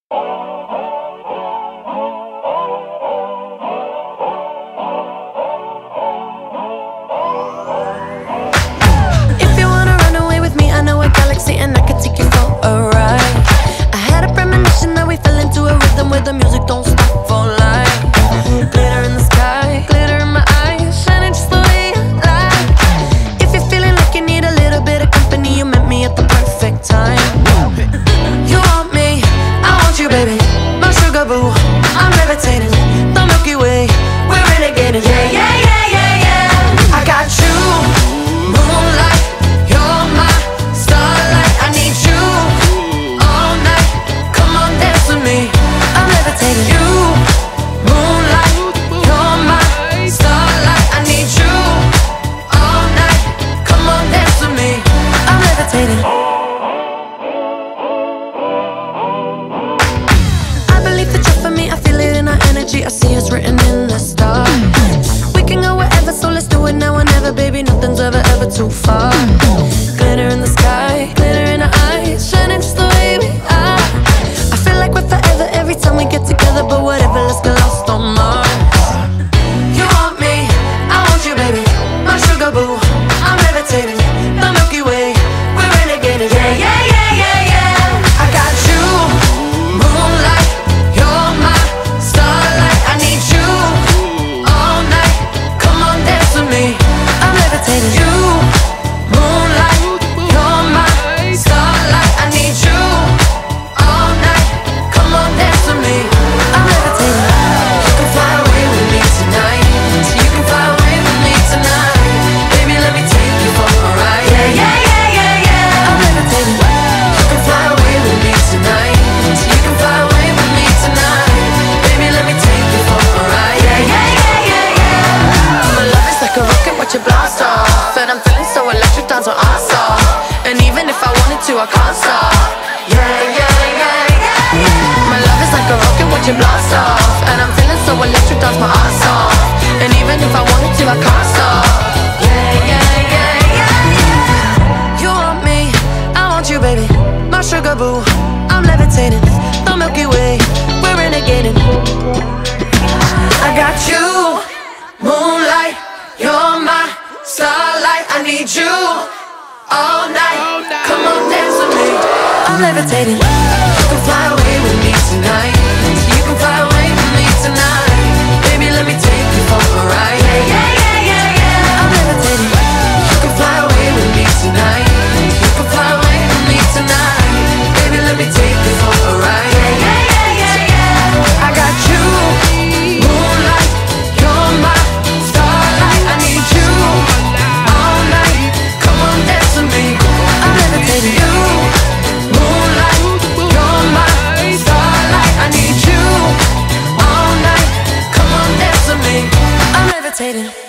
If you wanna run away with me, I know a galaxy and I can take you for a ride. I had a premonition that we fell into a rhythm where the music don't stop for life. Glitter in the sky, glitter in my eyes, shining just the way you like. If you're feeling like you need a little bit of company, you met me at the perfect time. You want me, I want you, baby, my sugar boo. I'm levitating, the Milky Way, we're renegading. Yeah, yeah, yeah, yeah, yeah. I got you, moonlight, you're my starlight. I need you all night. Come on, dance with me. I'm levitating. You, moonlight, you're my starlight. I need you all night. Come on, dance with me. I'm levitating. I believe that you're for me. I feel it in our energy. I see it's written in the stars. We can go wherever, so let's do it now or never, baby. Nothing's ever too far. Glitter in the sky, glitter in our eyes, shining just the way we are. I feel like we're forever every time we get together, but whatever, let's get lost on Mars. You want me, I want you, baby, my sugar boo. I'm levitating, the Milky Way, we're renegading. Yeah, yeah, yeah, yeah, yeah. I got you, moonlight, you're my starlight. I need you all night. Come on, dance with me. I'm levitating. You, moonlight, you're my starlight. I need you all night. Come on, dance with me. I'm levitating. You can fly away with me tonight. So you can fly away with me tonight. Baby, let me take you for a ride. Yeah, yeah, yeah, yeah, yeah. I'm levitating. You can fly away with me tonight. So you can fly away with me tonight. Baby, let me take you for a ride. Yeah, yeah, yeah, yeah, yeah. My love is like a rocket, watch it blast off. And I'm feeling so electric, dance on our song. And even if I wanted to, I can't stop. Yeah, yeah, yeah, yeah. My love is like a rocket, watch it blast off. And I'm feeling so electric, dance my ass off. And even if I wanted to, I can't stop. Yeah, yeah, yeah, yeah. You want me, I want you, baby, my sugar boo. I'm levitating, the Milky Way, we're renegading. I got you, moonlight, you're my starlight. I need you all night. Come on, dance with me. I'm levitating. You can fly away with me tonight. You can fly away with me tonight. Baby, let me take you for a ride. Yeah, yeah, yeah, yeah, yeah. I'm levitating. You can fly away with me tonight. You can fly away with me tonight. Baby, let me take you for a ride. Yeah, yeah, yeah, yeah, yeah. I got you, moonlight, you're my starlight. I need you all night. Come on, dance with me. I'm levitating. You, moonlight, you're my starlight. I need you all night. Come on, dance with me. I'm levitating.